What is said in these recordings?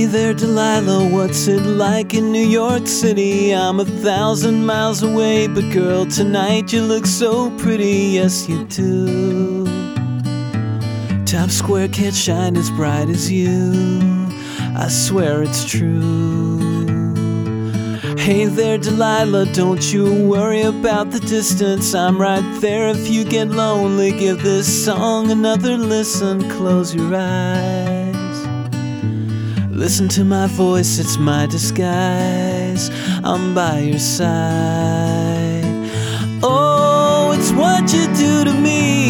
there, Delilah, what's it like in New York City? I'm 1,000 miles away, but girl, tonight you look so pretty, yes you do. Times Square can't shine as bright as you, I swear it's true. Hey there, Delilah, don't you worry about the distance, I'm right there if you get lonely. Give this song another listen, close your eyes. Listen to my voice, it's my disguise, I'm by your side. Oh, it's what you do to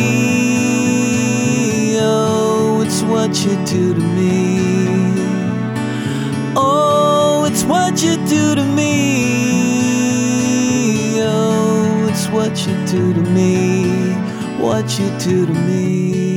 me. Oh, it's what you do to me. Oh, it's what you do to me. Oh, it's what you do to me. What you do to me.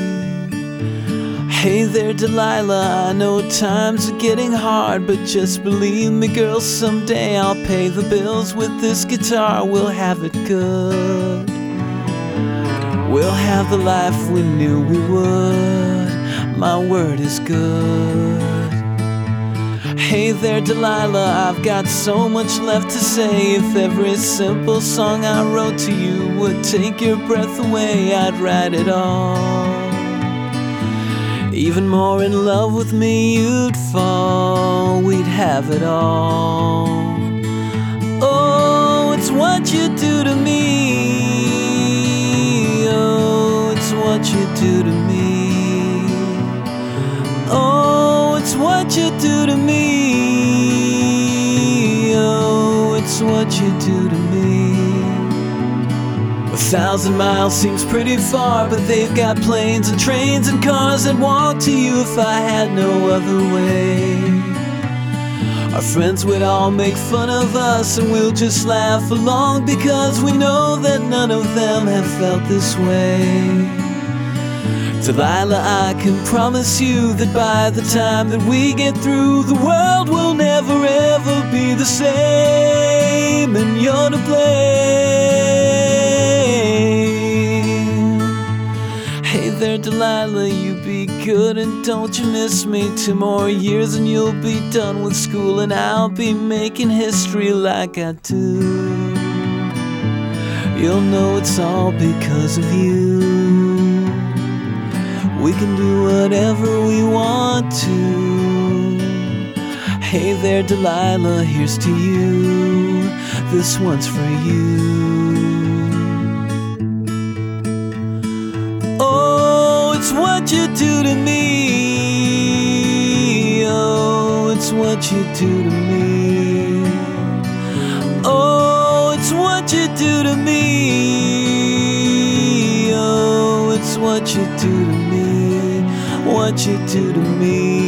Hey there, Delilah, I know times are getting hard, but just believe me, girl, someday I'll pay the bills with this guitar. We'll have it good. We'll have the life we knew we would. My word is good. Hey there, Delilah, I've got so much left to say. If every simple song I wrote to you would take your breath away, I'd write it all. Even more in love with me you'd fall, we'd have it all. Oh, it's what you do to me. Oh, it's what you do to me. Oh, it's what you do to me. Oh, it's what you do to me. 1,000 miles seems pretty far, but they've got planes and trains and cars that walk to you if I had no other way. Our friends would all make fun of us and we'll just laugh along, because we know that none of them have felt this way. Delilah, I can promise you that by the time that we get through, the world will never ever be the same, and you're to blame. Hey there, Delilah, you be good and don't you miss me. 2 more years and you'll be done with school, and I'll be making history like I do. You'll know it's all because of you. We can do whatever we want to. Hey there, Delilah, here's to you. This one's for you. Oh, it's what you do to me. Oh, it's what you do to me. Oh, it's what you do to me. Oh, it's what you do to me. What you do to me.